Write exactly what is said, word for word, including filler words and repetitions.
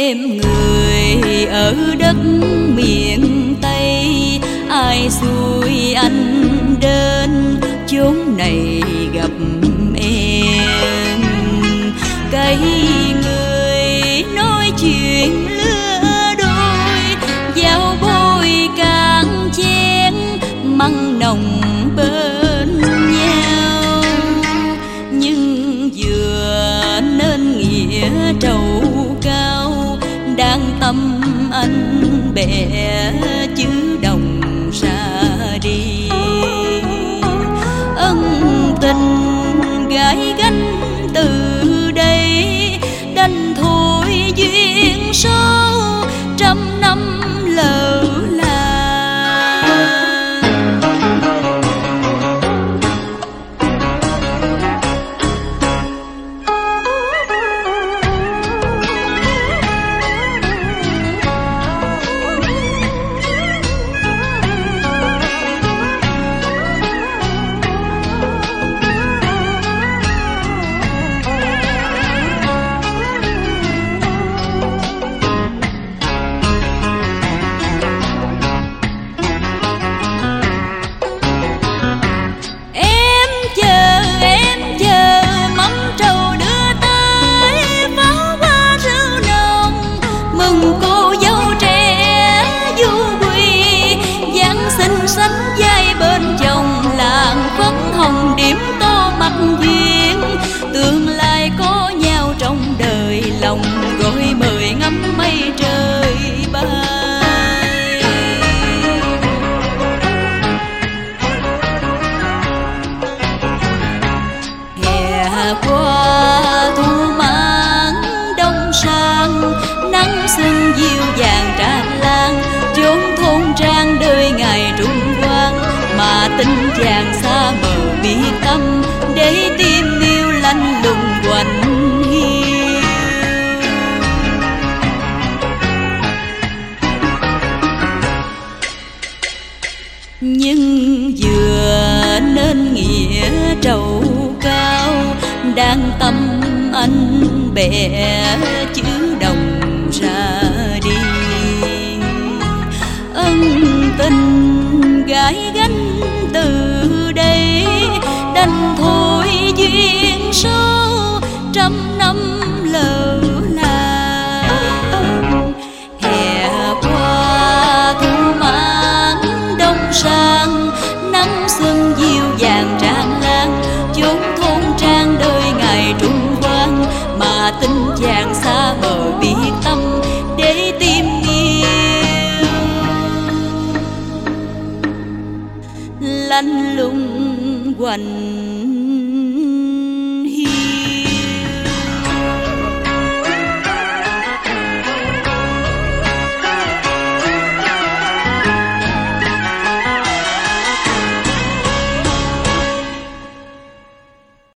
em người ở đất miền Tây, ai xui anh đến chốn này gặp em. Cây người nói chuyện lứa đôi, giao bôi càng chén măng nồng bên nhau. Nhưng vừa nên nghĩa trầu cao, đang tâm anh bè chứ đồng ra đi. Ân tình gái gánh từ đây, đành thôi duyên số trăm năm lỡ làng. Sánh vai bên chồng làng phấn hồng điểm tô mặt duyên, tương lai có nhau trong đời lòng gọi mời ngắm mây trời bay. Hè qua thu mãn đông sang, nắng xuân dịu dàng tràn lan, chốn thôn trang đời ngày trung quang. Mà tình chàng xa mờ biết tâm, để tim yêu lạnh lùng quạnh hiu. Nhưng vừa nên nghĩa trầu cao, đang tâm anh bè chứ đồng ra đi. Ân tình gái gánh từ đây, đành thôi duyên số trăm năm lỡ làng. Hè qua thu mãn đông sang, nắng xuân dịu dàng tràn lan, chốn thôn trang đời ngày trung quang. Mà tình chàng xa bờ biết tâm, để tim yêu lạnh lùng quạnh